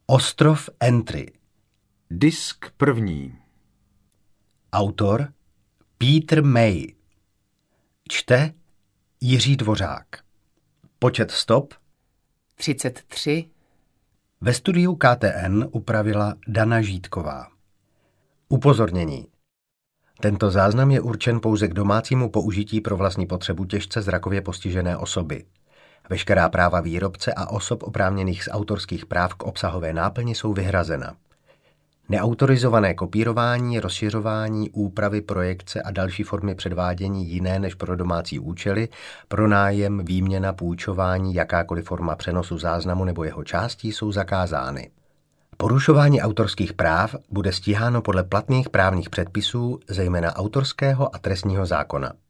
Ostrov Entry. Disk první. Autor Peter May. Čte Jiří Dvořák. Počet stop 33. Ve studiu KTN upravila Dana Žítková. Upozornění. Tento záznam je určen pouze k domácímu použití pro vlastní potřebu těžce zrakově postižené osoby. Veškerá práva výrobce a osob oprávněných z autorských práv k obsahové náplni jsou vyhrazena. Neautorizované kopírování, rozšiřování, úpravy, projekce a další formy předvádění jiné než pro domácí účely, pronájem, výměna, půjčování, jakákoliv forma přenosu záznamu nebo jeho částí jsou zakázány. Porušování autorských práv bude stíháno podle platných právních předpisů, zejména autorského a trestního zákona.